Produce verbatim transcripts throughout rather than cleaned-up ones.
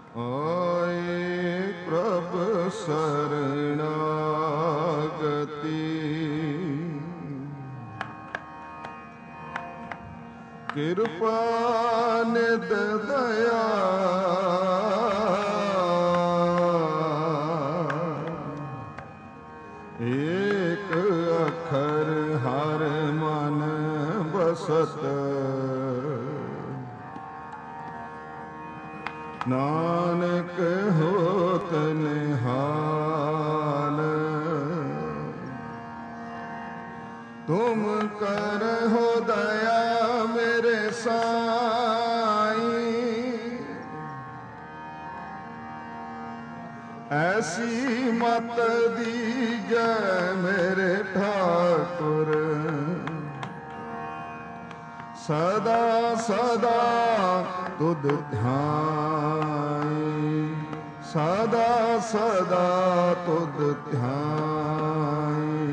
ਆਏ ਪ੍ਰਭ ਸਰਣਾਗਤੀ, ਕਿਰਪਾ ਨਿਧ ਦਇਆ, ਏਕ ਅੱਖਰ ਹਰ ਮਨ ਬਸਤ, ਨਾਨਕ ਹੋਤ ਨਿਹਾਲ। ਤੁਮ ਕਰਹੁ ਦਇਆ ਮੇਰੇ ਸਾਈਂ, ਐਸੀ ਮਤ ਦੀਜੈ ਮੇਰੇ ਠਾਕੁਰ, ਸਦਾ ਸਦਾ ਤੁਧ ਧਿਆਈ, ਸਦਾ ਸਦਾ ਤੁਧ ਧਿਆਈ।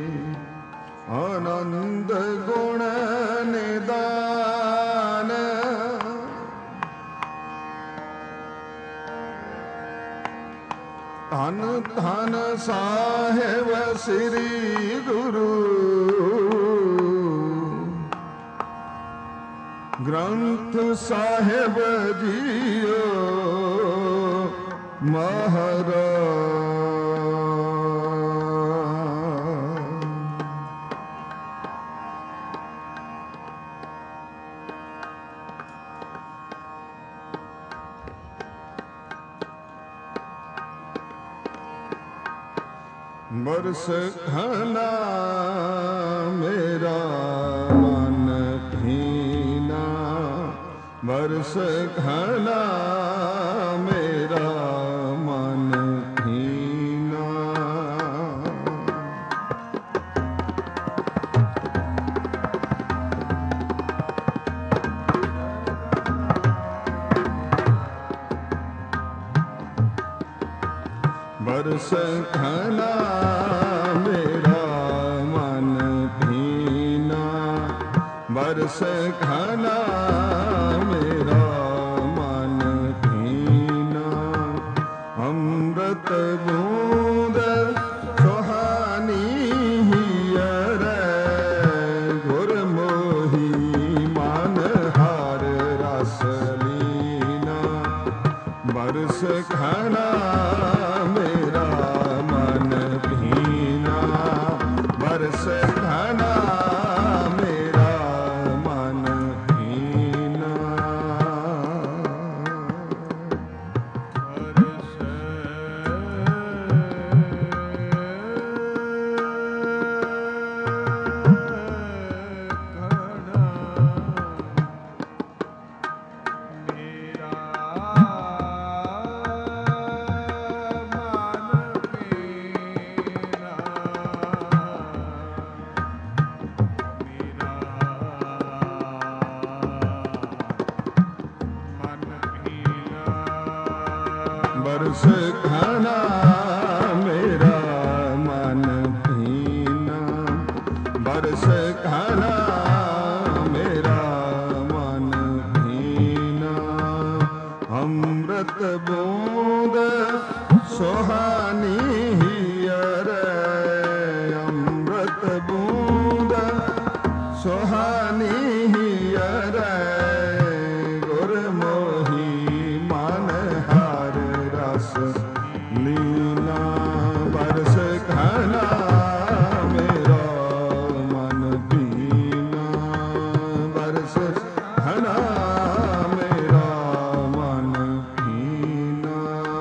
ਆਨੰਦ ਗੁਣ ਨਿਦਾਨ, ਧੰਨ ਧੰਨ ਸਾਹਿਬ ਸ੍ਰੀ ਗੁਰੂ ਗ੍ਰੰਥ ਸਾਹਿਬ ਜੀਓ ਮਹਾਰਾਜ। ਬਰਸ ਖਾਨਾ ਮੇਰਾ ਮਨ ਭੀਨਾ, ਬਰਸ ਖਾਨਾ ਮੇਰਾ ਮਨ ਭੀਨਾ। ਬਰਸ ਖਾਨਾ ਮੇਰਾ ਮਨ ਭੀਨਾ, ਬਰਸ ਖਾਨਾ ਮੇਰਾ ਮਨ ਭੀਨਾ। ਅੰਮ੍ਰਿਤ ਬੂੰਦ ਸੁਹਾਨੀ ਹੀਅਰੈ, ਗੁਰਮੋਹੀ ਮਨ ਹਰ ਰਸ ਲੀਨਾ। ਬਰਸ ਖਾਨਾ ਮੇਰਾ ਮਨ ਭੀਨਾ, ਬਰਸ ਖਾਨਾ ਮੇਰਾ ਮਨ ਭੀਨਾ। ਬਰਸ ਬਰਸ ਖਾਨਾ ਮੇਰਾ ਮਨ ਭੀਨਾ, ਬਰਸ ਖਾਨਾ ਮੇਰਾ ਮਨ ਭੀਨਾ। ਅੰਮ੍ਰਿਤ ਬੂੰਦ ਸੁਹਾਨੀ ਹੀਅਰੈ, ਅੰਮ੍ਰਿਤ ਬੂੰਦ ਸੁਹਾਨੀ ਹੀਅਰੈ, ਗੁਰਮੋਹੀ ਮਨ ਹਰ ਰਸ ਲੀਨਾ। ਬਰਸ ਖਾਨਾ ਮੇਰਾ ਮਨ ਭੀਨਾ, ਬਰਸ ਖਾਨਾ ਮੇਰਾ ਮਨ ਭੀਨਾ।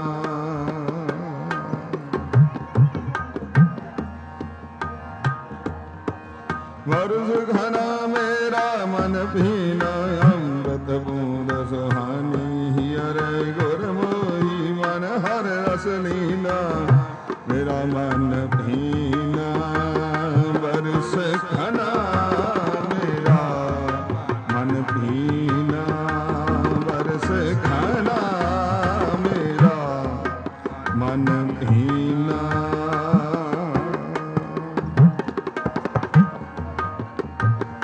ਬਰਸ ਖਾਨਾ ਮੇਰਾ ਮਨ ਭੀਨਾ, ਅੰਮ੍ਰਿਤ ਬੂੰਦ ਸੁਹਾਨੀ ਹੀਅਰੈ, ਗੁਰਮੋਹੀ ਮਨ ਹਰ ਰਸ ਲੀਨਾ। ਮੇਰਾ ਮਨ ਭੀਨਾ, ਬਰਸ ਖਾਨਾ ਮੇਰਾ ਮਨ ਭੀਨਾ, ਬਰਸ ਖਾਨਾ ਮੇਰਾ ਮਨ ਭੀਨਾ।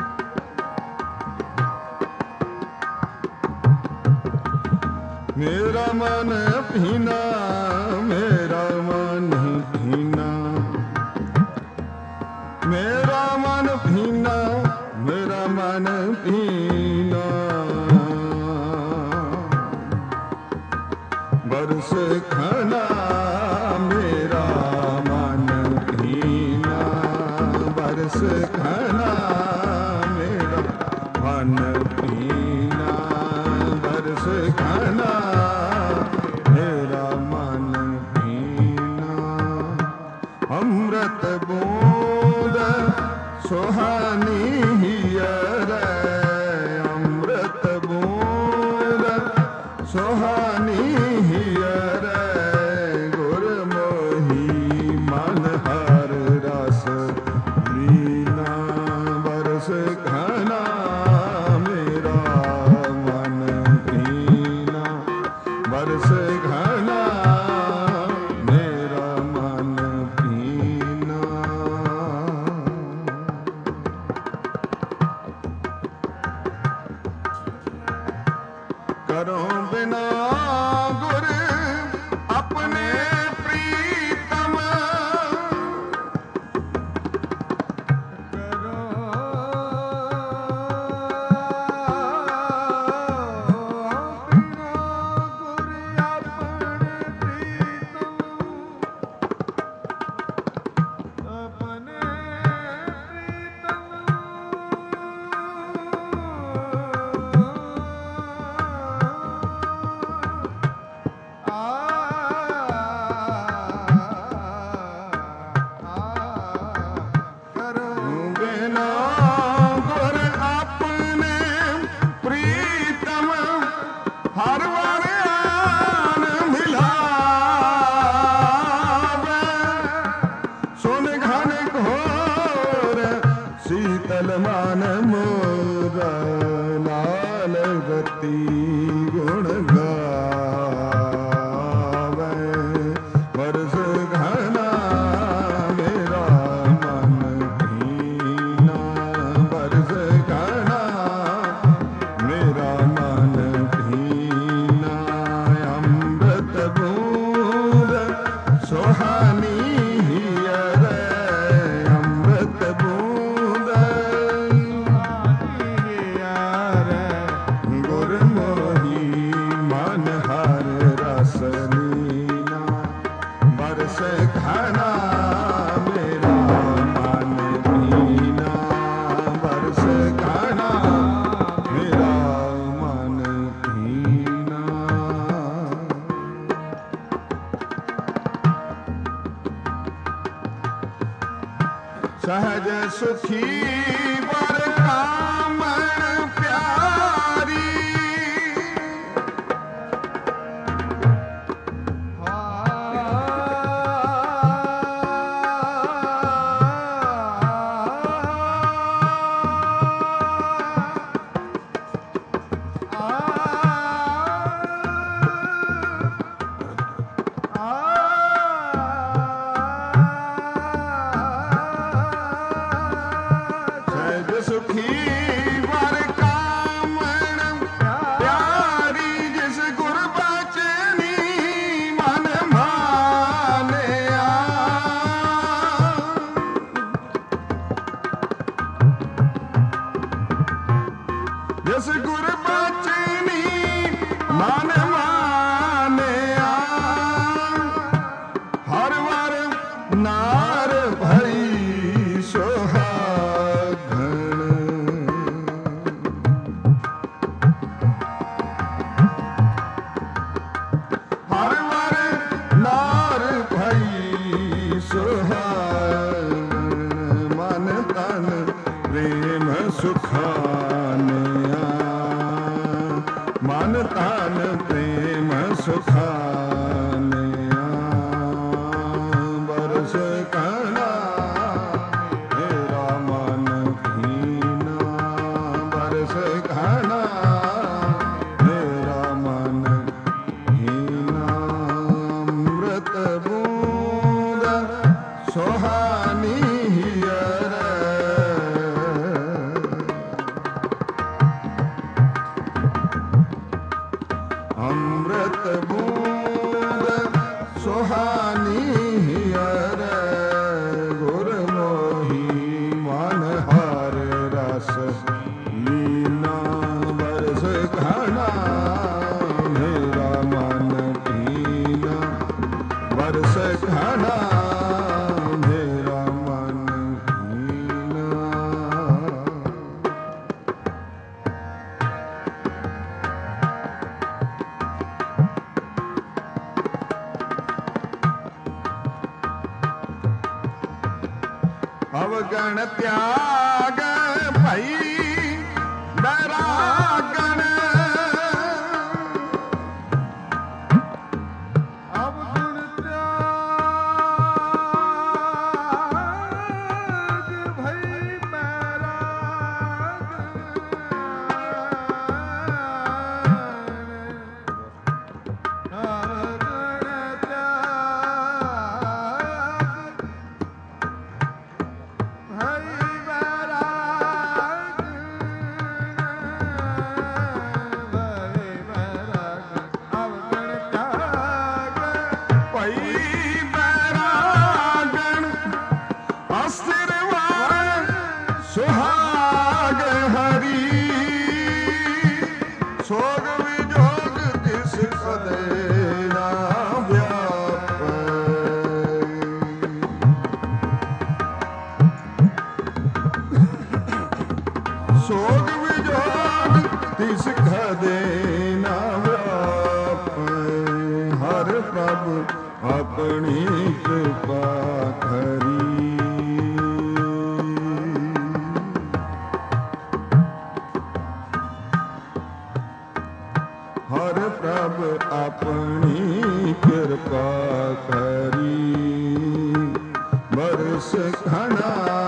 ਮੇਰੇ मेरा मन भीना मेरा मन भीना मेरा मन भीना मेरा मन भीना बरस खाना मेरा मन भीना बरस खाना मेरा मन भीना बरस खाना मेरा मन भीना अमृत बूंद सुहानी हियर अमृत बूंद सुहानी हियर गुरमोही मन हर रस लीना बरस खाना मेरा मन भीना बरस खाना मेरा मन भीना करो बिना गुर अपने प्रीतम करो बिना गुर अपने प्रीतम अपने बिना गुर अपने प्रीतम हर वार आन मिलावे सुन घन घोर शीतल मान मोरा लाल गति गुण गावे बरस घना मेरा मन भीना बरस घना मेरा मन भीना अमृत बूंद सुहानी हियर अमृत बूंद हियर गुरमोही मन हर रस लीना बरस घना मेरा मन भीना बरस घना मेरा मन भीना सहज सुखी वर कामण प्यारी सहज सुखी वर कामण प्यारी जिस गुर बचनी मन मानिया जिस गुर बचनी मन मानिया हर वर नार भई सुहागण हर वर नार भई सुहागण मन तन प्रेम सुखानिया मन तन प्रेम सुखानिया बरस कहना मेरा मन भीना बरस कहना मेरा मन भीना अमृत बूंद सुहानी हियर अमृत ਅਵਗਣ ਤਿਆਗ ਭਈ ਬੈਰਾਗਣ ਸੋਗ ਵਿਜੋਗ ਤਿਸ ਖਦੇ ਨਾ ਵਿਆਪੈ ਹਰ ਪ੍ਰਭ ਆਪਣੀ ਕਿਰਪਾ ਖਰੀ ਹਰ ਪ੍ਰਭ ਆਪਣੀ ਕਿਰਪਾ ਕਰੀ ਬਰਸ ਘਣਾ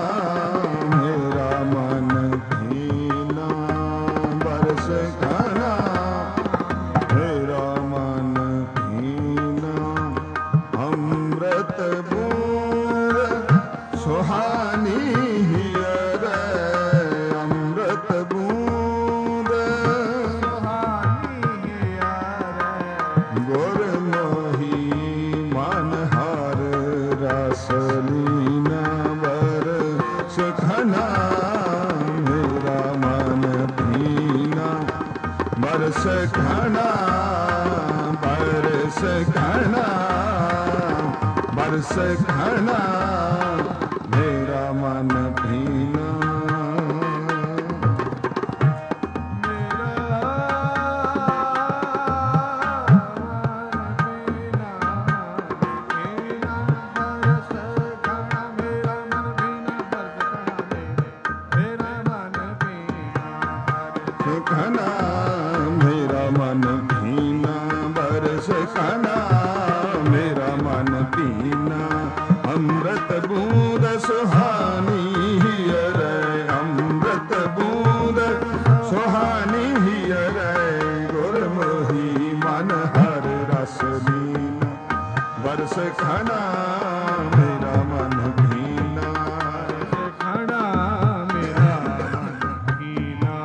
बरस घना बरस घना बरस घना मेरा मन भीना घना मेरा मन भीना बरस घना मेरा मन भीना अमृत बूंद सुहानी हियर अमृत बूंद सुहानी हियर गुरमुही मन हर रस लीना बरस घना मेरा मन भीना घना मेरा मन भीना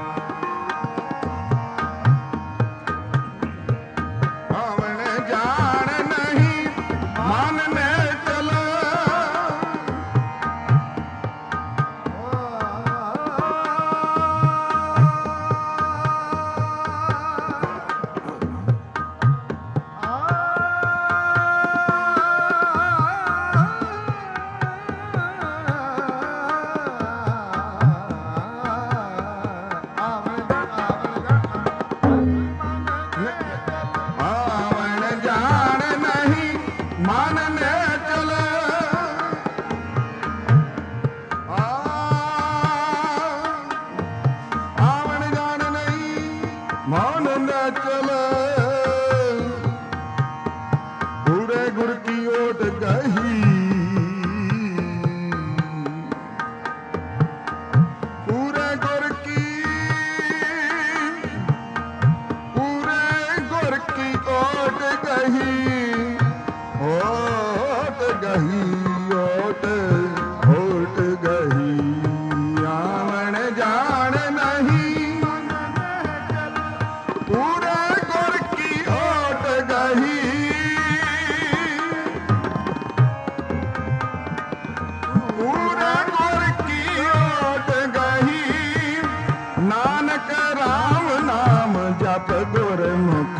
मान न चले पूरे गुर की ओट गही पूरे गुर की पूरे गुर की ओट गही ओट गही ओट ओट गही आवन जान नहीं पूरे गुर की ओट गही पूरे गुर की ओट गही नानक राम नाम जप गुरमुख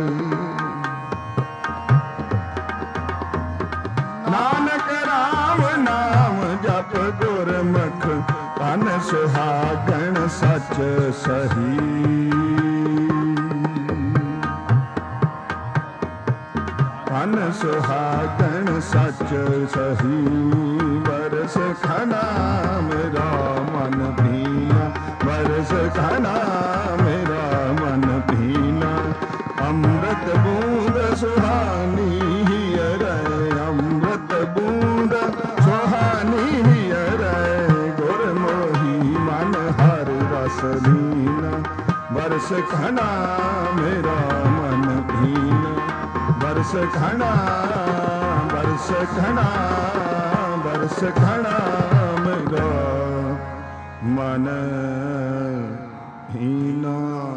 नानक राम नाम जप गुरमुख तन सुहागण सच सही तन सुहागण सच सही वर बरस खना मेरा मन भीना, बरस खना मेरा मन भीना। अमृत बूंद सुहानी हियर, अमृत बूंद सुहानी हियर, गुरमोही मन हर रस लीना। बरस खना मेरा मन भीना, बरस खना, बरस खना, बरस खना मेरा मन भीना।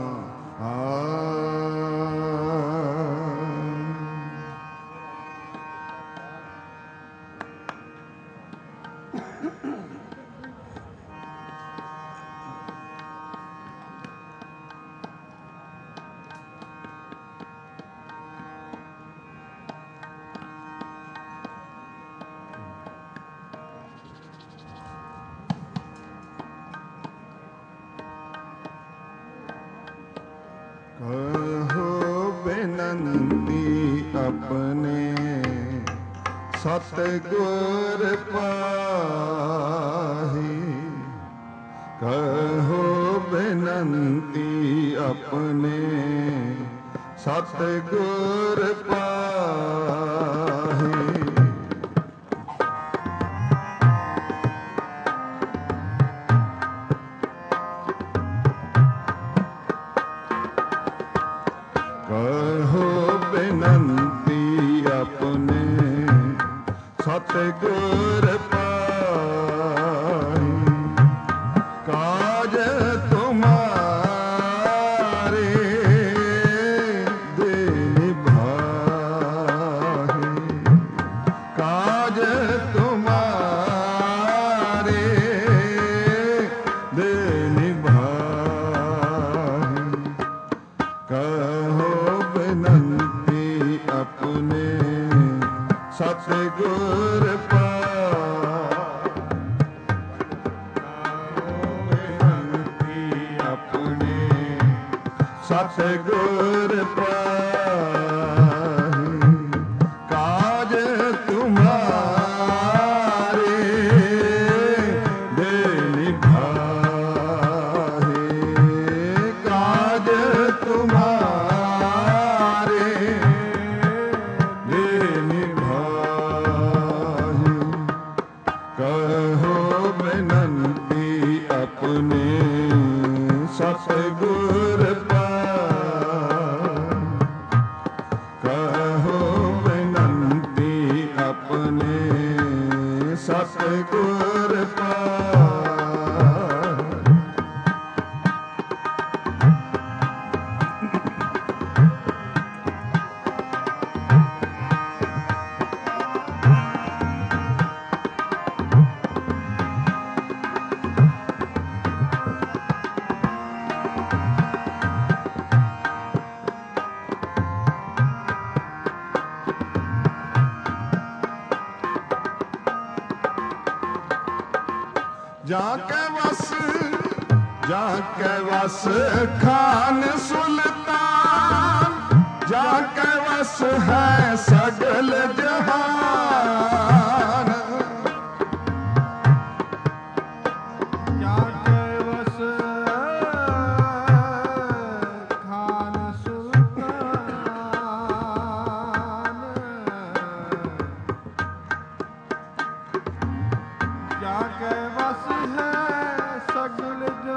कहो बेनंती अपने सतगुर पाही, कहो बेनंती अपने सतगुर पाही। कहो बेनंती अपने सतगुर पाही, काज तुम्हारे दे निभाए, काज तुम्हारे दे निभाए। कहो बेनंती अपने सतगुर पाही, बेनंती अपने सतगुर पाही, काज तुम्हारे दे निभाए, काज तुम्हारे दे निभाए। कहो बेनंती अपने सतगुर पाही, कहो बेनंती अपने सतगुर पाही। जाके वस, जाके वस खान सुल्तान, जाके वस है सगल जहान। जाके वस खान सुल्तान, जाके वस है सगल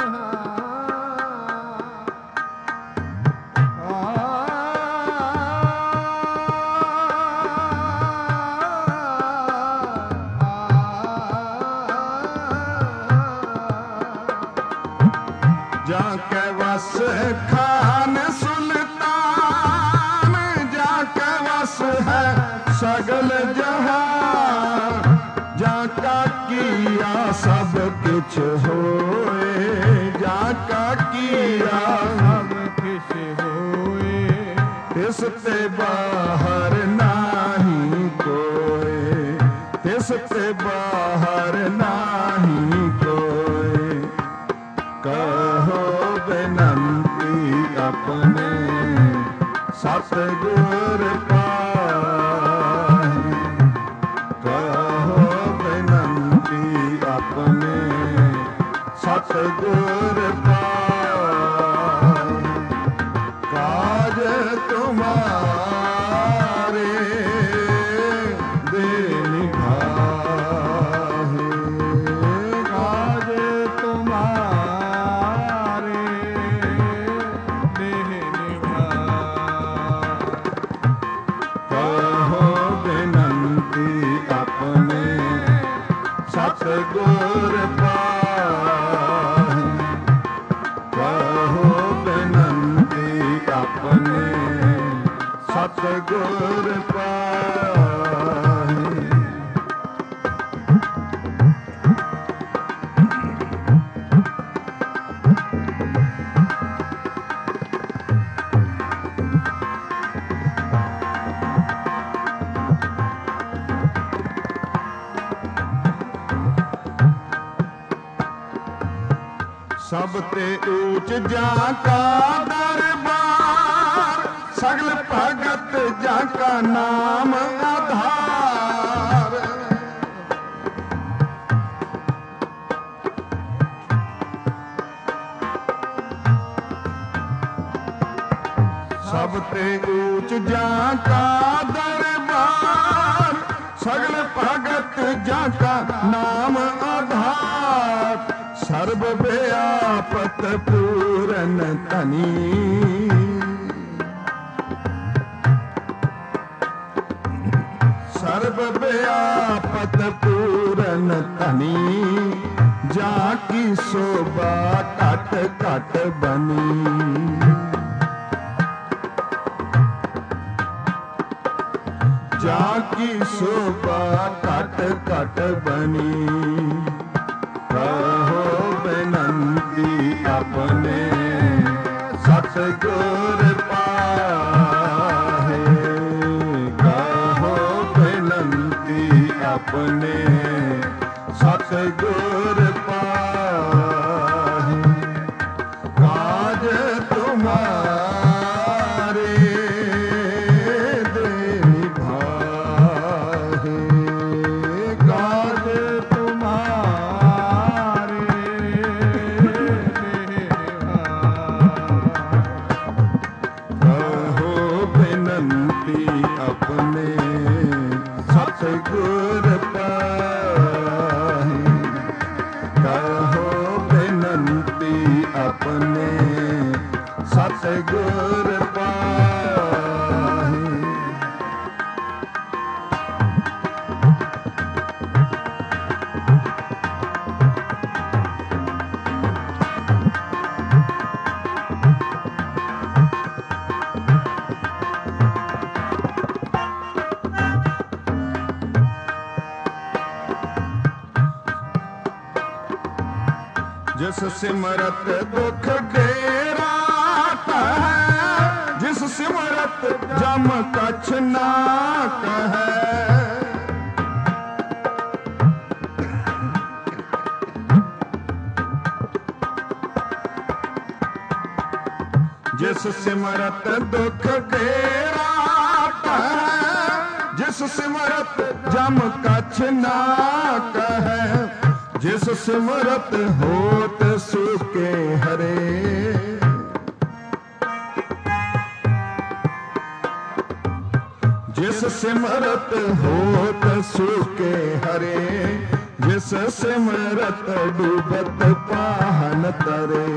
जाके वस खान सुल्तान, जाके वस है सगल जहान। जाका किया सब कुछ होए, जाका किया सब किस होए, तिसते बाहर नाही कोई, तिसते बाहर नाही कोई। कहो बेनंती अपने सतगुर पाही, कहो बेनंती सतगुर पाए काज तुम्हारे दे निभाए काज तुम्हारे देह निभाए कहो बिनती अपने सतगुर पाए कहो बिनती अपने सतगुर पाए सब ते ऊंच जाका दरबार सगल भगत जाका नाम आधार सब ते ऊंच जाका दरबार सगल भगत जाका नाम आधार सर्व व्यापत पूरन धनी सर्व व्यापत पूरन धनी जाकी शोभा घट घट बनी जाकी शोभा घट घट बनी कहो बिनती अपने सतगुर पाहे कहो बिनती अपने सतगुर पाहे काज तुम्हारे दे निभाए काज अपने सतगुर पाए कहो बिनती अपने सतगुर पाए जिस सिमरत दुख डेरा है जिस सिमरत जम कछ ना कहे जिस सिमरत दुख डेरा है जिस सिमरत जम कछ ना कहे जिस सिमरत होत सुके हरे जिस सिमरत होत सुके हरे जिस सिमरत डूबत पाहन तरे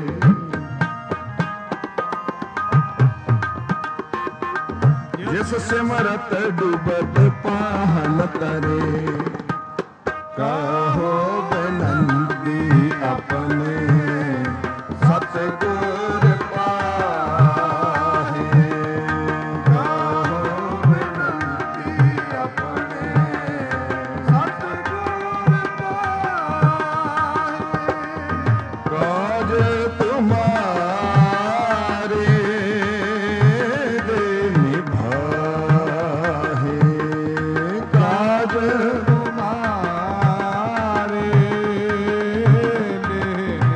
जिस सिमरत डूबत पाहन तरे कहो बिनती अपने सतगुर पाहे कहो बिनती अपने सतगुर पाहे काज तुम्हारे दे निभाए काज तुम्हारे दे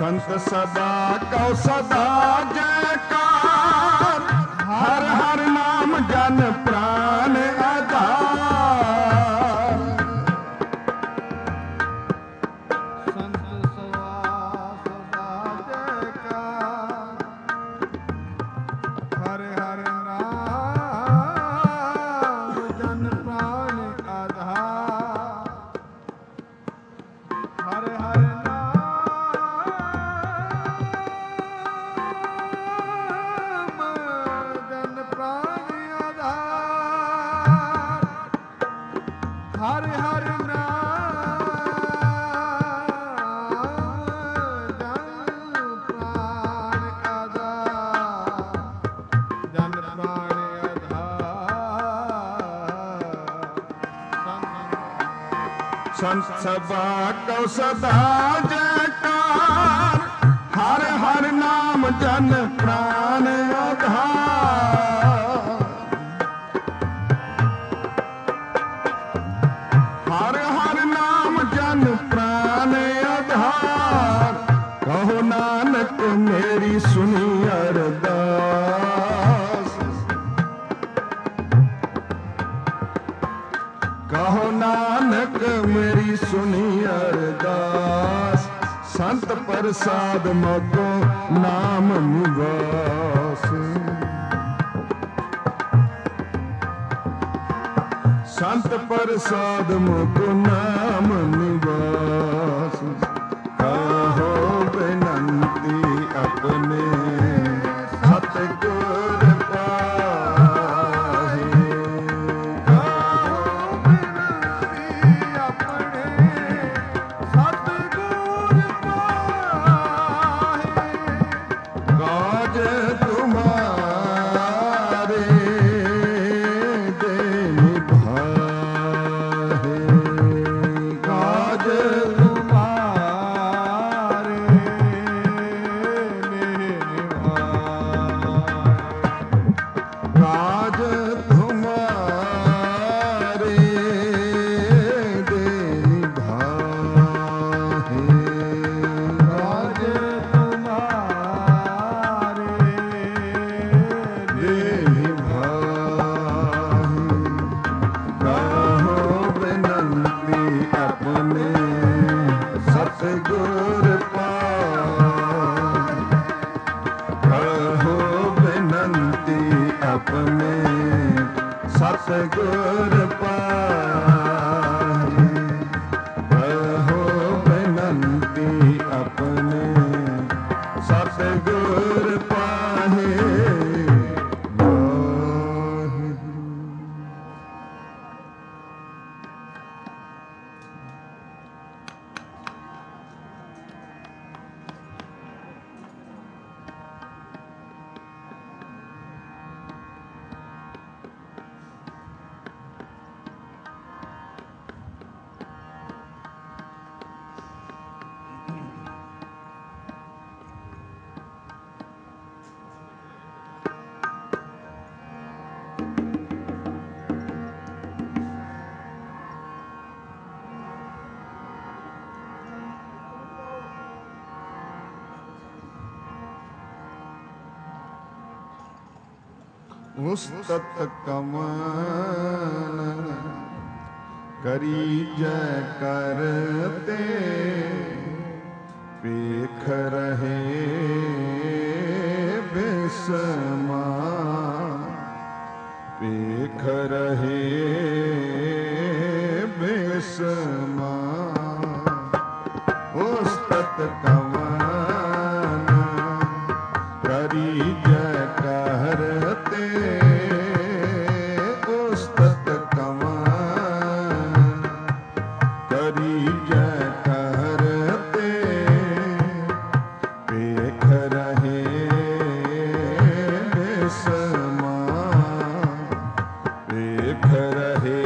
संत सदा कौ सदा जयकार, हर हर नाम जन प्राण आधार। संत सदा सदा जयकार, हर हर नाम जन प्राण आधार। हर हर हर हर नाम जन प्राण आधार, जन प्राण आधार। संत सदा कौ सदा जयकार, हर हर नाम जन प्राण आधार। हर हर नाम जन प्राण आधार, कहो नानक मेरी सुनी अरदास। कहो नानक मेरी सुनी अरदास, संत प्रसाद मको नाम निवास। संत प्रसाद मुको नाम निवास, कहो विनंती अपने सतगुर पाहे। कहो विनंती अपने सतगुर पाहे। काज तुम्हारे दे निभाए, काज तुम्हारे ने निभाए। काज तुम्हारे दे निभाए। काज तुम्हारे दे निभाए, कहो विनंती अपने सतगुर पाए। कहो विनंती अपने सतगुर पाए। कहो विनंती अपने सतगुर पाहे। उस्तत कमन करी जय करते, पेख रहे बिस्मा। पेख रहे बिस्मा। उस्तत कमन करी जय करते, उस्तत कमन करी जय करते, पेख रहे बिस्मा। पेख रहे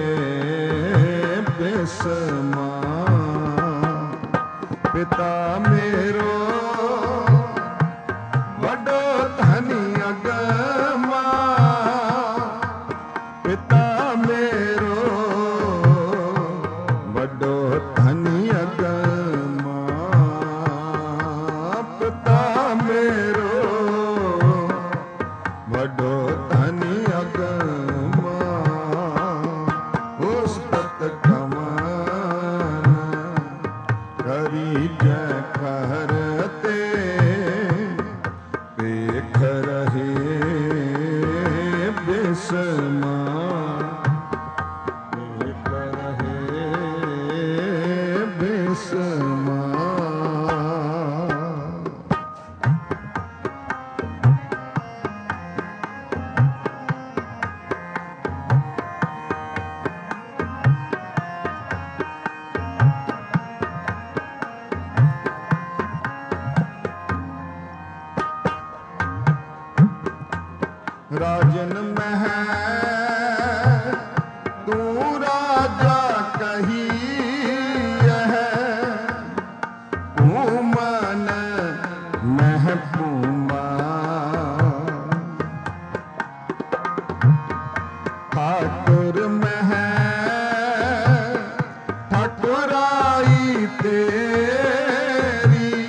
बिस्मा। पिता मेरो वडो धनी अगमा, पिता मेरो वडो धनी अगमा। जय कहरते पेख रहे बिस्मा पेख रहे बिस्मा। राजन मह तू राजा कही है पूमन मह पूमा ठाकुर मह ठाकुराई तेरी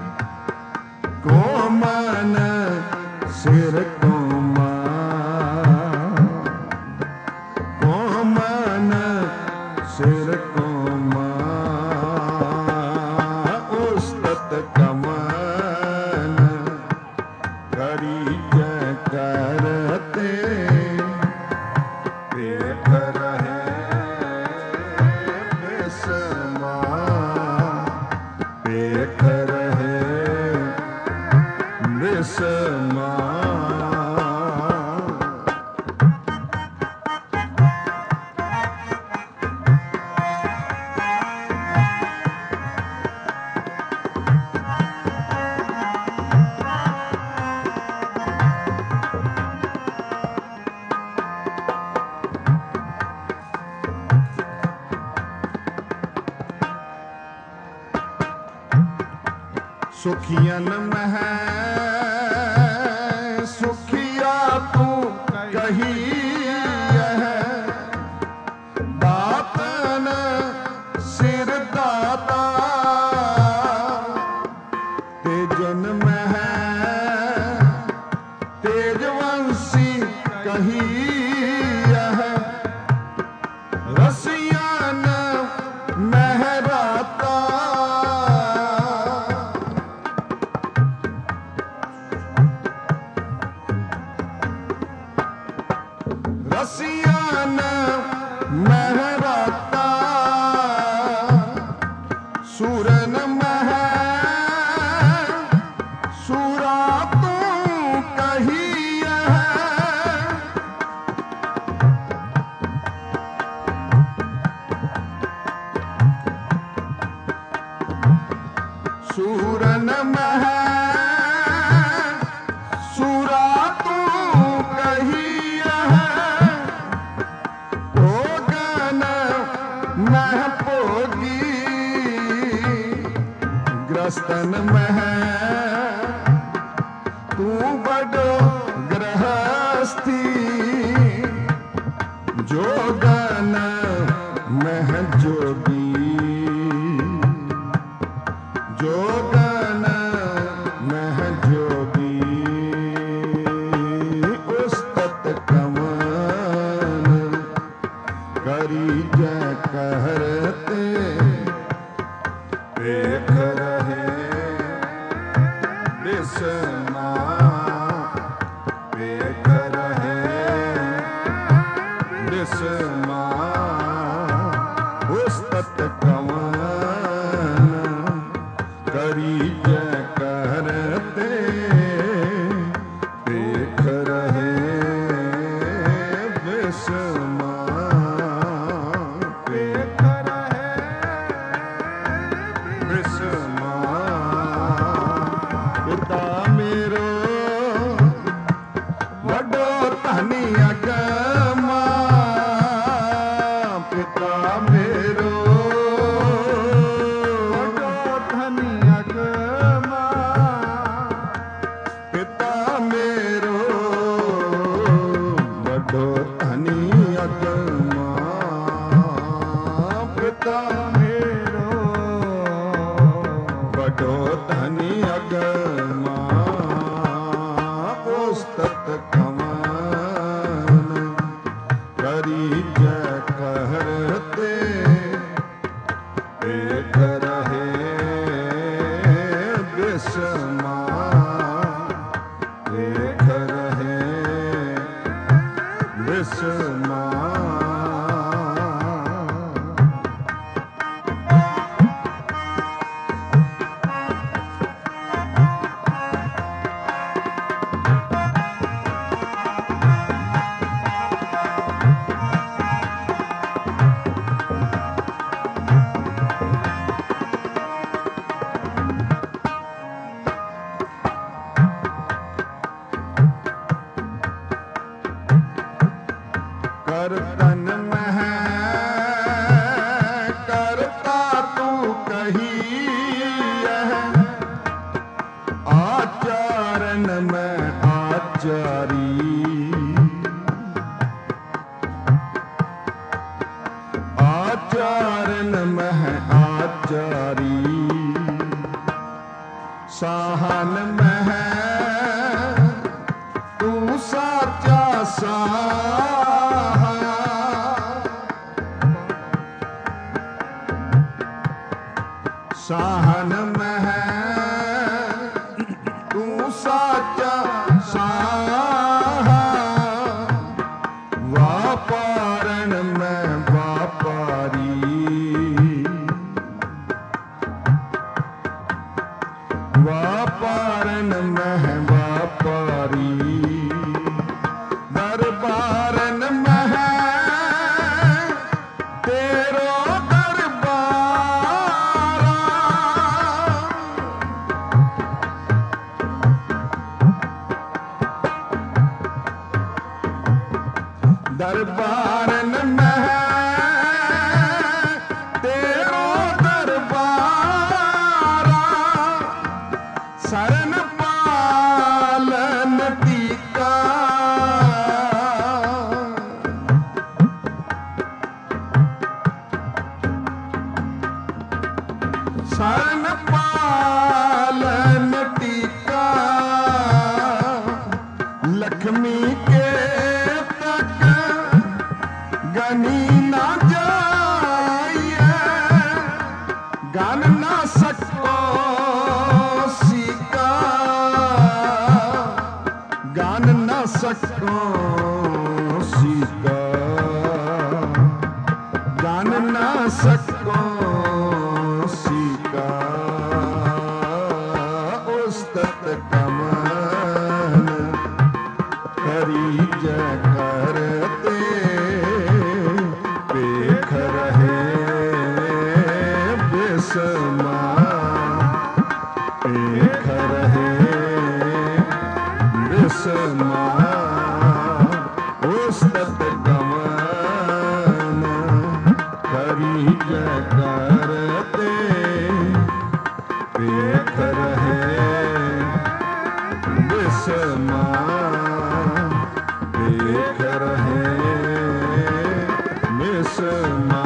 कोमन सिर कोमा कोमन सिर कोमा उस्तत कमन करी जय करते पेख रहे बिस्मा पेख रहे बिस्मा। सुखियन मह सुखिया तू कही है दातन सिर दाता तेजन मह तेजवंशी कही है रसियन महराता रसियन महराता सूरन मह सूरा तू कही है सूरन मह सूरा तू कही मह पोगी ग्रस्तन मह तू बड़ो गृहस्थी जोगन मह जोगी जोगन मह जोगी उस्तत कमन करी जय कहरते पेख रहे बिस्मा पेख रहे बिस्मा उस्तत कमन करी जय कहरते पेख रहे बिस्मा पेख रहे बिस्मा। पिता मेरो बड़ो धनी अगमा पिता मेरो बड़ो धनी अगमा पिता मेरो बड़ो धनी अगमा पिता मेरो बड़ो धनी अगमा पुस्तक कमान करी जय कहरते पेख रहे बर्तन मह करता तू कही आचरण में आचारी आचरण में आचारी साहन में तू साचा साहा साहन में तू साचा साहा वापारण में वापारी वापारण में व्यापारी दरबारन में तेरो दरबारा दरबारन में तेरो दरबारा शरण पालन टीका शरण पालन टीका लक्ष्मी के तक गनी ना जाइए गन ना सको सीका गान न सको सीका गान न सको सीका उस्तत कमन करी जय करते पेख रहे बेसमा पेख रहे बेसमा उस्तत गमन करी जय करते पेख रहे बेसमा पेख रहे बेसमा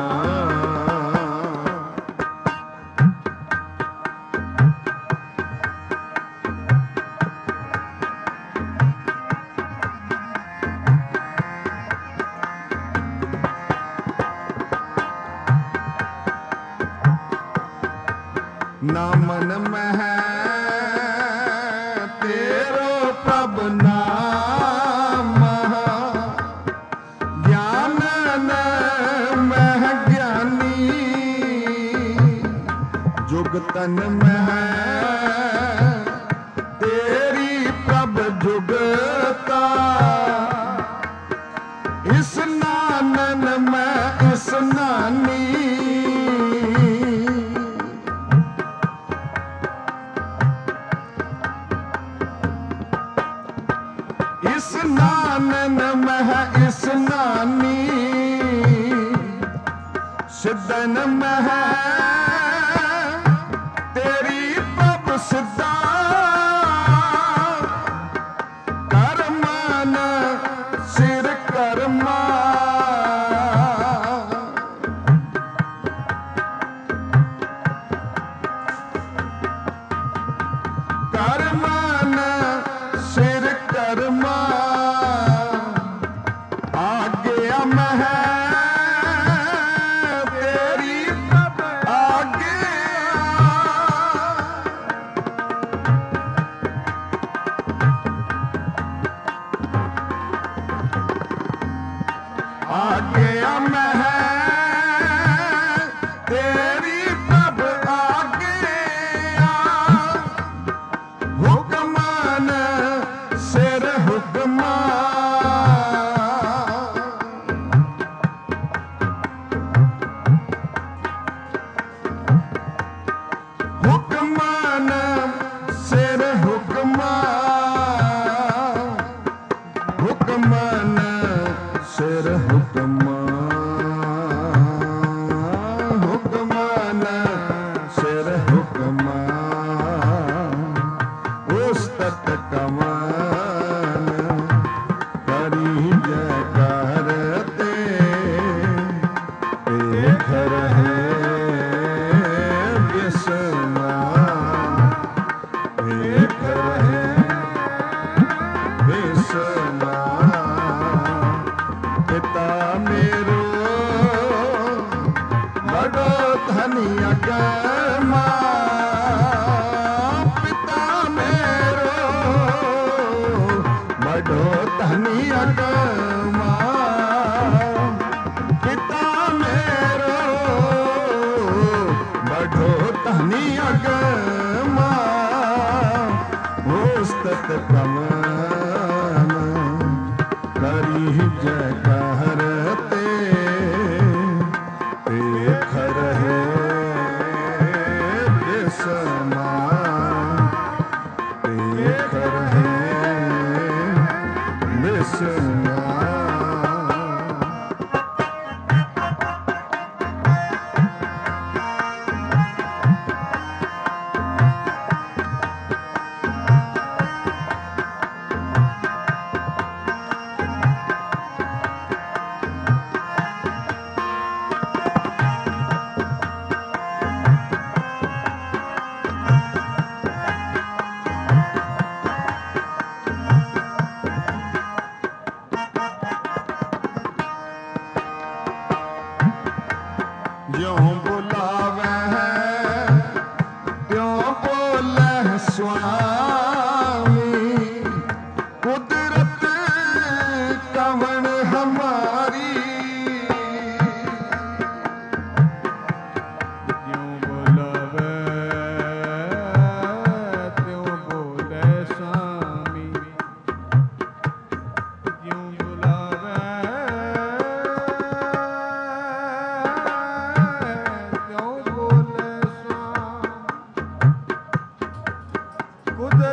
ना मन में तेरो प्रभ नाम ज्ञान में ज्ञानी जुगतन में तेरी प्रभ जुगता इस नानन में इस नानी इस नानन में इस नानी सिद्धन में तेरी प्रभ सिद्धा कर्मन सिर कर्मा कर्मन सिर कर्मा आज्ञा में तेरी प्रभ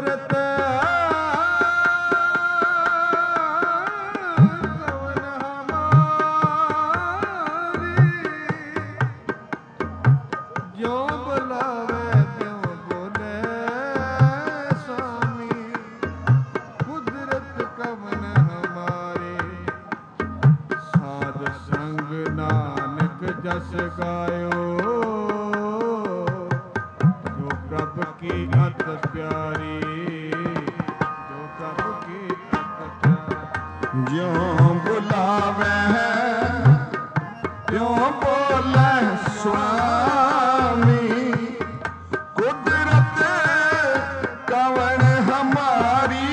ਕੁਦਰਤ ਕਵਨ ਹਮਾਰੀ ਜੋ ਬੁਲਾਵੇ ਤਿਉ ਬੋਲੇ ਸਾਮੀ ਕੁਦਰਤ ਕਵਨ ਹਮਾਰੀ ਸਾਧ ਸੰਗ ਨਾਨਕ ਜਸ ਗਾਇਓ ਜੋ ਪ੍ਰਭ ਕੀ ਅਤ ਪਿਆਰੀ ਜੋ ਪ੍ਰਭ ਕੀ ਅਤ ਪਿਆਰੀ ਜਿਉ ਬੁਲਾਵੇ ਤਿਉ ਬੋਲੇ ਸੁਆਮੀ ਕੁਦਰਤ ਕਵਣ ਹਮਾਰੀ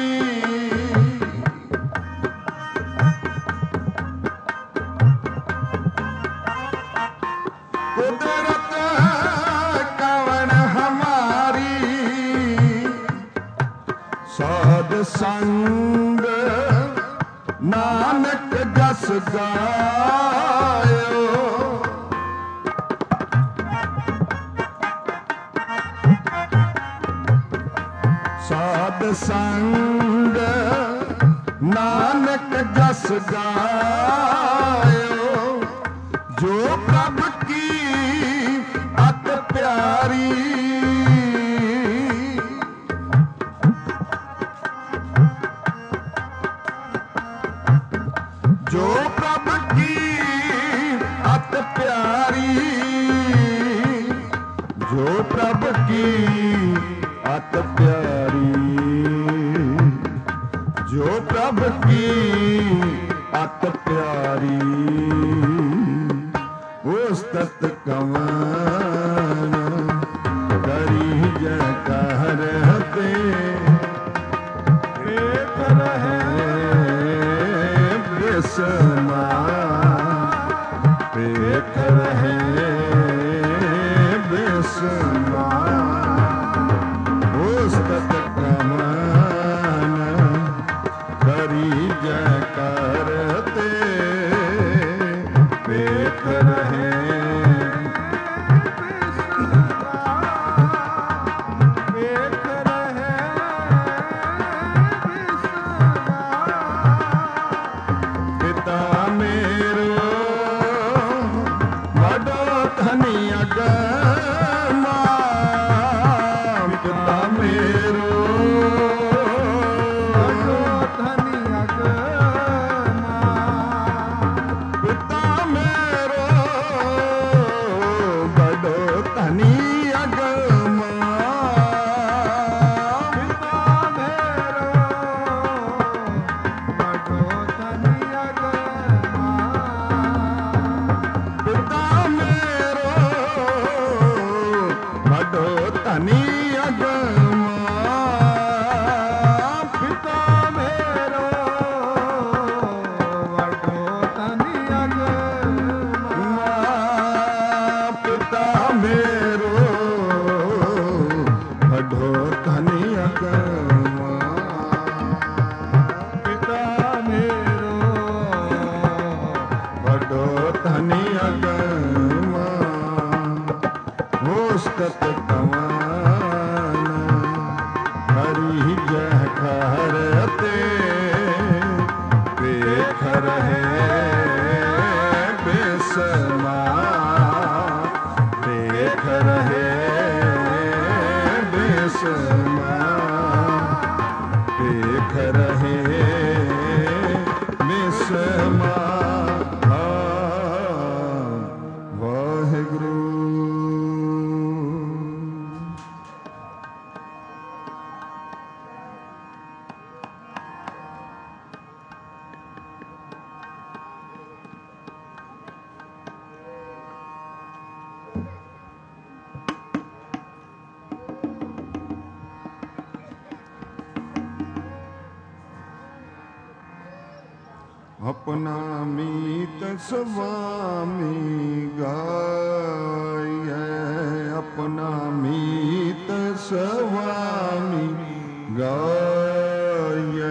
ਕੁਦਰਤ ਕਵਣ ਹਮਾਰੀ ਸਾਧ ਸੰਗ ਨਾਨਕ ਜਸ ਗਾਇਓ ਸਾਧ ਸੰਗ ਨਾਨਕ ਜਸ ਗਾਇਓ ਜੋ ਪ੍ਰਭ ਕੀ ਅਤ ਪਿਆਰੀ ਜੋ ਪ੍ਰਭ ਕੀ ਅਤ ਪਿਆਰੀ ਜੋ ਪ੍ਰਭ ਕੀ ਅਤ ਪਿਆਰੀ ਜੋ ਪ੍ਰਭ ਕੀ ਅਤ ਪਿਆਰੀ ਉਸਤਤ ਕਵਨ ਕਰੀ ਜੈ ਕਹਿ ਤੇ ਏਕ ਰਹੇ ਬਿਸਮਾ ਪੇਖ ਰਹੇ ਬਿਸਮਾ ਉਸਤਤ ਕਮਨ ਕਰੀ ਜੈ ਕਰਤੇ ਪੇਖ ਰਹੇ ਵੇਖ ਰਹੇ ਪਿਤਾ ਮੇਰੋ ਵਡੋ ਧਨੀ ਅਗਮਾ ਪਿਤਾ ਮੇਰੋ ਵਡੋ ਧਨੀ ਅਗਮਾ ਪਿਤਾ ਮੇਰੋ ਵਡੋ ਧਨੀ ਅਗਮਾ ਪਿਤਾ ਮੇਰੋ ਵਡੋ ਧਨੀ ਅਗਮਾ ਪਿਤਾ ਮੇਰੋ ਵਡੋ ਧਨੀ ਅਗਮਾ ਪਿਤਾ ਮੇਰੋ ਵਡੋ ਧਨੀ ਅਗਮਾ ਪਿਤਾ ਮੇਰੋ ਵਡੋ ਧਨੀ ਅਗਮਾ ਪਿਤਾ ਮੇਰੋ ਵਡੋ ਧਨੀ ਅਗਮਾ ਉਸਤਤ ਕਵਨ ਹਰੀ ਜੈ ਖਰ ਤੇ ਵੇਖ ਰਹੇ ਬਿਸਮਾ ਦੇਖ ਰਹੇ ਬਿਸਮਾ ਦੇਖ ਰਹੇ ਬਿਸਮਾ ਵਾਹਿਗੁਰੂ। अपना मीत स्वामी गाये, अपना मीत स्वामी गाये।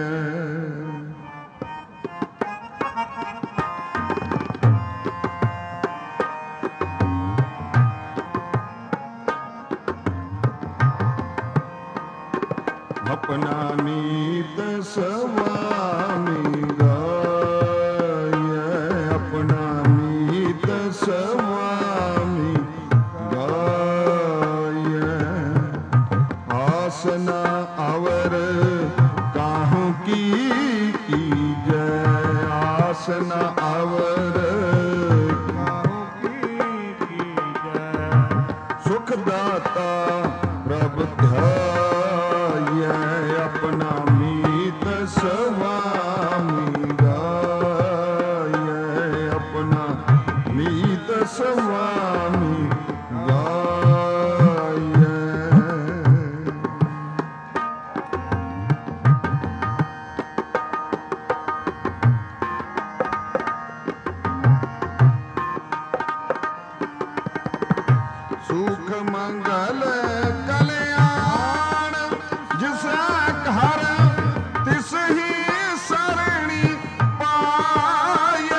अपना मीत स्वामी गाय, अपना मीत स्वामी गाय। आसना अवर काहू की कीजै, आसना अवर ਕਾਹੂ ਕੀ ਕੀਜੈ। सुख दाता प्रभ ध्याय, अपना मीत स्वामी गाय, अपना मीत स्वामी गाय। सुख मंगल कल्याण जिसे घर तिस ही सरणी पाय,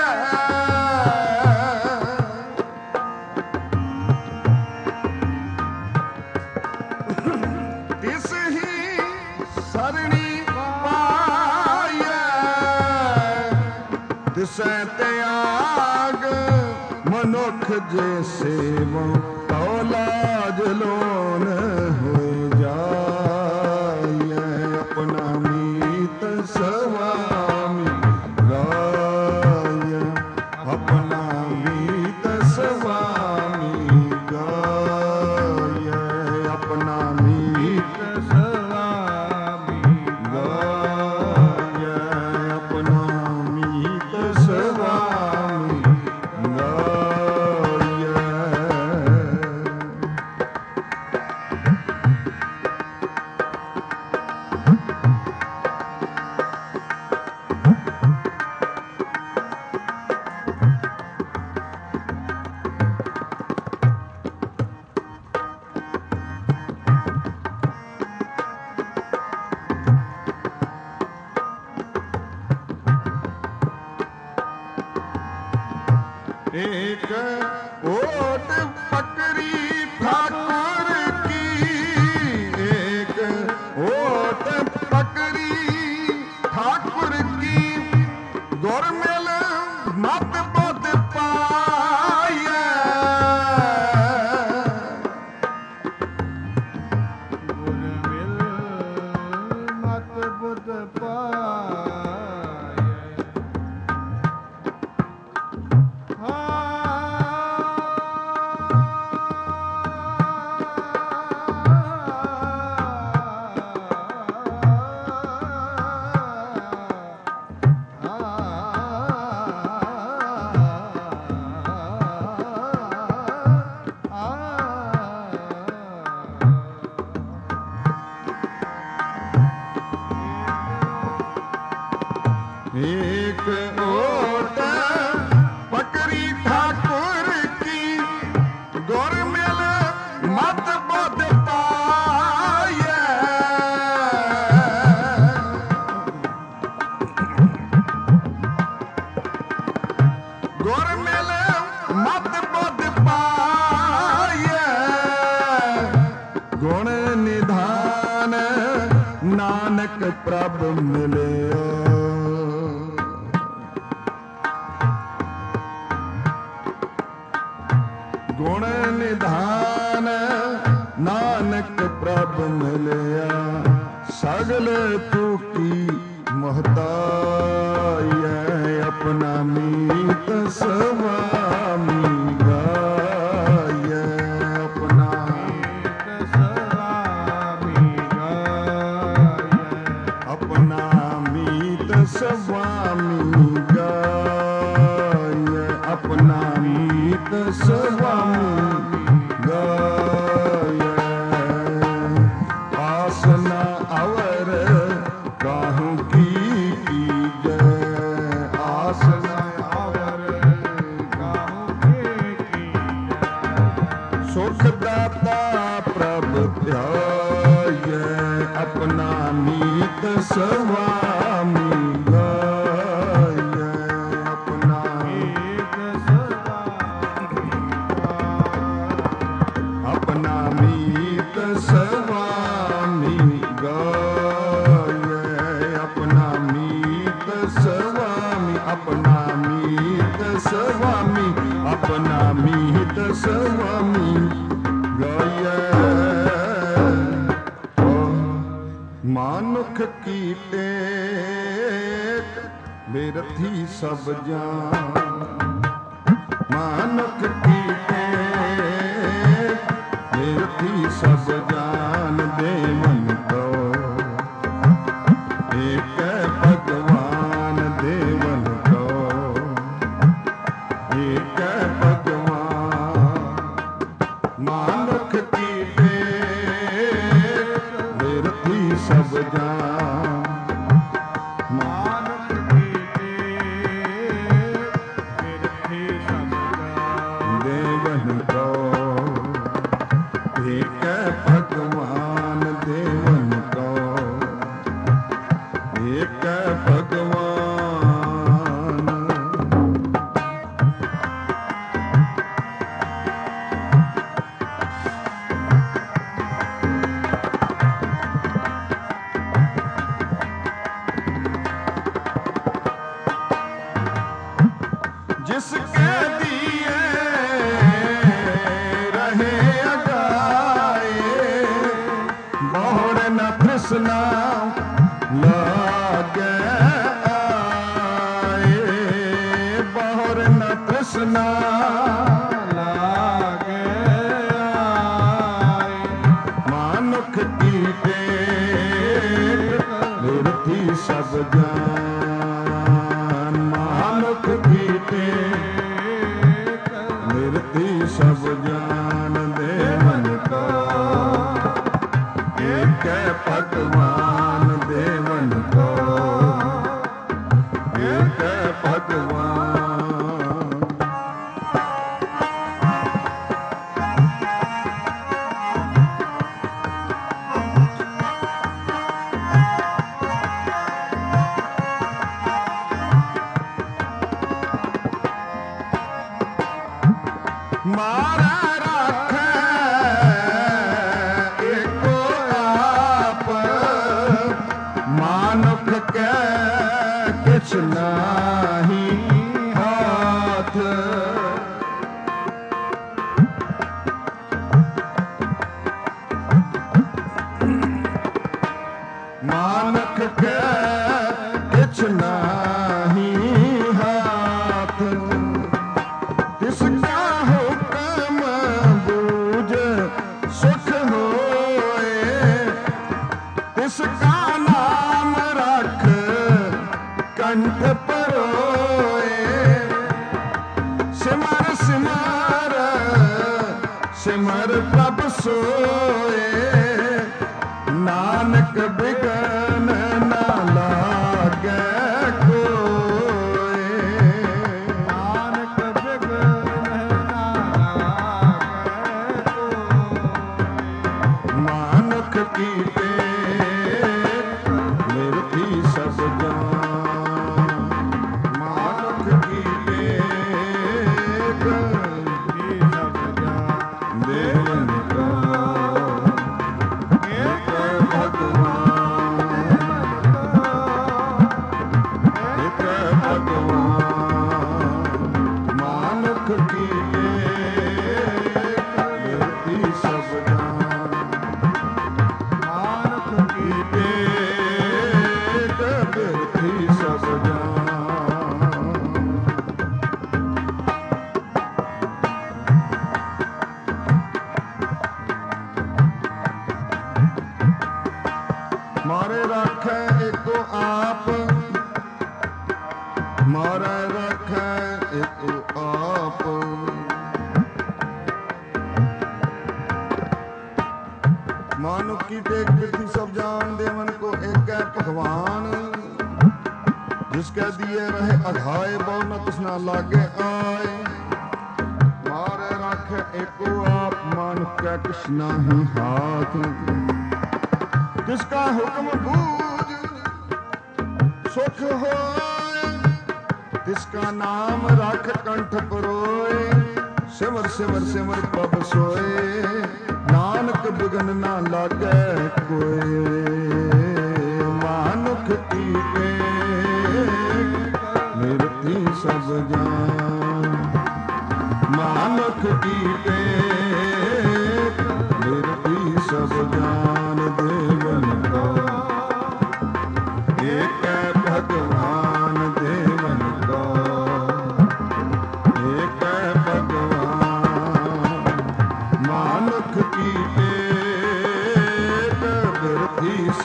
तिस ही सरणी पाय। तिसै त्याग मनुख जे सेवो, लाज लोन हो जाय, अपना मीत स्वामी गाय, अपना मीत स्वामी गाय, अपना मीत स्वामी गाय, अपना मीत स्वामी गाय। एक ओट पकड़ी ठाकुर की, एक ओट पकड़ी ठाकुर की, गोरमेल मत बुध पाय, ਗੁਰ ਮਿਲ ਮਤ ਬੁਧ ਪਾਇ। एक ओट पकड़ी ठाकुर की, गोरमेल मत बुध पाय, गोरमेल मत बुध पाय। गुण निधान नानक प्रभ मिलियो, गुण निधान नानक प्रभ मिलिया, सगल तू की महताय, अपना मीत स्वामी गाय, अपना मीत स्वामी गाय, अपना मीत स्वामी गाय, अपना मीत स्वामी गाय। आसना अवर काहू की कीजै, आसना अवर काहू के कीजै। सुख दाता प्रभ ध्याय, अपना मीत स्वामी गाय, अपना मीत स्वामी गाय, अपना मीत स्वामी गाय। ਮਾਨੁਖ ਕੀ ਟੇਕ ਬਿਰਥੀ ਸਭ ਜਾਨ, ਮਾਨੁਖ ਕੀ ਟੇਕ ਬਿਰਥੀ ਸਭ ਜਾਨ, ਦੇਵਨ ਕੋ ਏਕ ਭਗਵਾਨ, ਦੇਵਨ ਕੋ ਏਕ ਭਗਵਾਨ। ਮਾਨੁਖ ਕੀ ਟੇਕ ਬਿਰਥੀ ਸਭ ਜਾਨ, ਮਾਨੁਖ ਕੀ ਟੇਕ ਬਿਰਥੀ ਸਭ ਜਾਨ, ਦੇਵਨ ਕੋ ਏਕ ਭਗਵਾਨ, ਦੇਵਨ ਕੋ ਏਕ ਭਗਵਾਨ। जिस के दिए रहे अगाए, बहुर न तृष्णा लागे आए, बहुर न तृष्णा ਲਾਗੇ ਆਏ, मानुख की टेक बिरथी सब जान, मानुख की टेक बिरथी सब जान, देवन को ਏਕ ਭਗਵਾਨ, ਦੇਵਨ ਕੋ ਏਕ ਭਗਵਾਨ। ਮਾਰਾ ਰਾਖੈ ਏਕੋ ਆਪ, ਮਾਨੁਖ ਕੈ ਕਿਛ ਨਾਹੀ ਹਾਥ। ਮਾਨੁਖ ਕੈ ਕਿਛ ਨਾਹੀ ਹਾਥ, ਤਿਸ ਕਾ ਹੁਕਮ ਬੂਝ ਸੁਖ ਹੋਏ, ਤਿਸ ਕਾ ਨਾਮ ਰਖ ਕੰਠ ਪਰੋਏ। ਸਿਮਰ ਸਿਮਰ ਸਿਮਰ ਪ੍ਰਭ ਸੋਏ, ਨਾਨਕ ਬਿਗਨ ਨਾ ਲਾਗੈ ਕੋਏ। ਨਾਨਕ ਬਿਗਨ ਨਾ ਲਾਗੈ ਕੋਈ, ਮਾਨੁਖ ਕੀ ਟੇਕ ਬਿਰਥੀ ਸਭ ਜਾਨ, ਮਾਨੁਖ ਕੀ ਟੇਕ ਬਿਰਥੀ ਸਭ ਜਾਨ, ਦੇਵਨ ਕੋ ਏਕ ਭਗਵਾਨ, ਏਕ ਭਗਵਾਨ। ਮਾਨੁਖ ਕੀ ਟੇਕ ਬਿਰਥੀ ਸਭ ਜਾਨ, ਮਾਨੁਖ ਕੀ ਏਕ ਬਿਰਥੀ ਸਭ ਜਾਨ। ਮਾਰੇ ਰਾਖੈ ਏਕੋ ਆਪ, ਮਾਰੇ ਰਾਖੈ ਏਕੋ ਆਪ। मानुख की टेक बिरथी सब जान, देवन को एक है भगवान। जिसके दिए रहे अघाए, बहु न तृष्णा लागे आए। मारे राखे एको आप, मानुख का किछ नाहि हाथ। जिसका हुक्म बूझ सुख होए, तिसका नाम रख कंठ परोए। सिमर सिमर सिमर प्रभ सोए, नानक बिघन ना लागै कोय। मानुख की टेक बिरथी सब जान, मानुख की टेक बिरथी सब जान। देवन को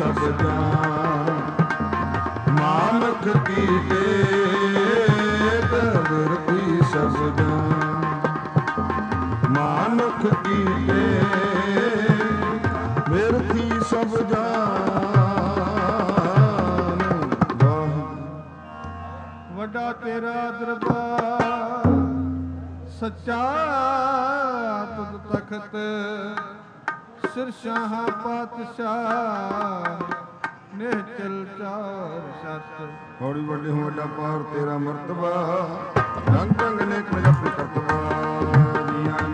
ਸਭ ਜਾਨ ਮਾਨੁਖ ਕੀ ਟੇਕ ਬਿਰਤੀ ਸਭ ਜਾਨ ਮਾਨੁਖ ਕੀ ਟੇਕ ਬਿਰਤੀ ਸਭ ਜਾਨ ਵੱਡਾ ਤੇਰਾ ਦਰਬਾਰ ਸੱਚਾ ਤੁਧ ਤਖਤ ਸਿਰਸ਼ਾਹ ਪਾਤਸ਼ਾਹ ਨਿਹਚਲ ਚਾਰ ਸਤ ਹੌਲੀ ਵੱਡੇ ਹੋ ਵੱਡਾ ਪਾਰ ਤੇਰਾ ਮਰਤਬਾ ਰੰਗ ਰੰਗ ਨੇਕ ਨਜਪ ਕਰਤਬਾ ਜੀਆਂ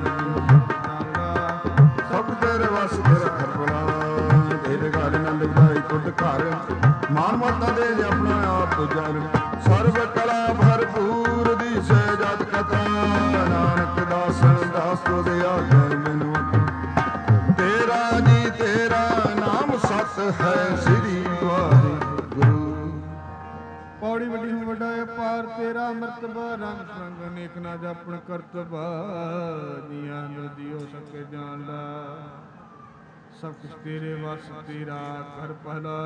ਸਭ ਤੇਰੇ ਵਸ ਤੇਰਾ ਘਰ ਬਣਾ ਤੇਰੇ ਘਰ ਨੰਦ ਵਿਦਾਈ ਤੁਧ ਘਰ ਮਾਨ ਮਤਾ ਦੇ ਜੇ ਆਪਣਾ ਆਪ ਤੁਜਰ ਸਰਬ ਕਲਾ ਭਰਪੂਰ ਦੀ ਸਹਿਜਤ ਕਥਾ ਨਾਨਕ ਦਾਸ ਦਾਸ ਤੁਧ ਆਗੈ ਮੈਨੂੰ ਤੇਰਾ ਜੀ ਤੇਰਾ ਨਾਮ ਸਤ ਹੈ ਸ੍ਰੀ ਵਾਹਿਗੁਰੂ ਪੌੜੀ ਵੱਡੀ ਹੋ ਵੱਡਾ ਅਪਾਰ ਤੇਰਾ ਮਰਤਬਾ ਰੰਗ ਸੰਗ ਅਨੇਕ ਨਾ ਜਾਪਣ ਕਰਤਬਾ ਜੀਆਂ ਨਦੀ ਹੋ ਸਕੇ ਜਾਣਦਾ ਸਭ ਕੁਛ ਤੇਰੇ ਵਸ ਤੇਰਾ ਘਰ ਪਹਿਲਾ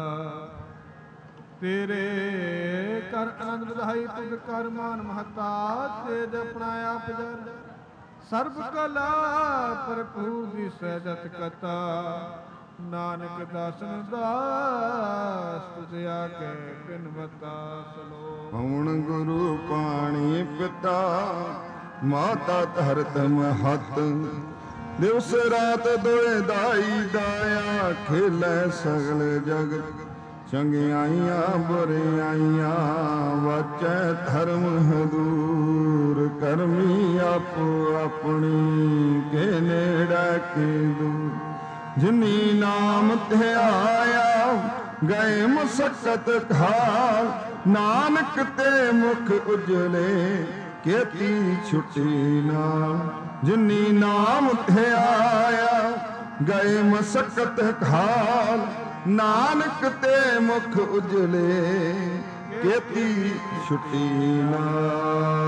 ਤੇਰੇ ਕਰ ਆਨੰਦ ਵਧਾਈ ਤੁਧ ਕਰ ਮਾਨ ਮਹਤਾ ਤੇ ਜਪਣਾ ਆਪ ਜਰ ਸਰਬ ਕਲਾ ਭਰਪੂਰ ਦੀ ਸਹਿਜਤ ਕਥਾ ਨਾਨਕ ਦਾਸਨ ਦਾਸ ਤੁਝ ਆਗੇ ਬਿਨਵਤਾ ਸਲੋ ਹੁਣ ਗੁਰੂ ਪਾਣੀ ਪਿਤਾ ਮਾਤਾ ਧਰਤ ਮਹਤ ਦਿਵਸ ਰਾਤ ਦੋਏ ਦਾਈ ਦਾਇਆ ਖੇਲੇ ਸਗਲ ਜਗਤ ਚੰਗਿਆਈਆਂ ਬੁਰਿਆਈਆਂ ਵਾਚੈ ਧਰਮ ਹਦੂਰ ਕਰਮੀ ਆਪੋ ਆਪਣੀ ਕੇ ਨੇੜਾ ਕੀ ਦੂਰ ਜਿਨੀ ਨਾਮ ਧਿਆਇਆ ਗਏ ਮੁਸਕਤ ਖਾਲ ਨਾਨਕ ਤੇ ਮੁਖ ਉਜਲੇ ਕੀਤੀ ਛੁੱਟੀ ਨਾਲ ਜਿਨੀ ਨਾਮ ਧਿਆਇਆ ਗਏ ਮੁਸਕਤ ਖਾਲ ਨਾਨਕ ਤੇ ਮੁਖ ਉਜਲੇ ਕੀਤੀ ਛੁੱਟੀ ਨਾਲ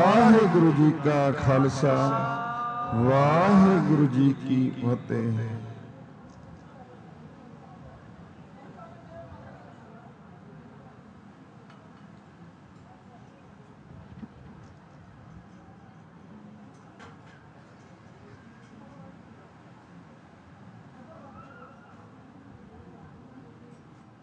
ਵਾਹਿਗੁਰੂ ਜੀ ਕਾ ਖਾਲਸਾ ਵਾਹਿਗੁਰੂ ਜੀ ਕੀ ਫਤਿਹ।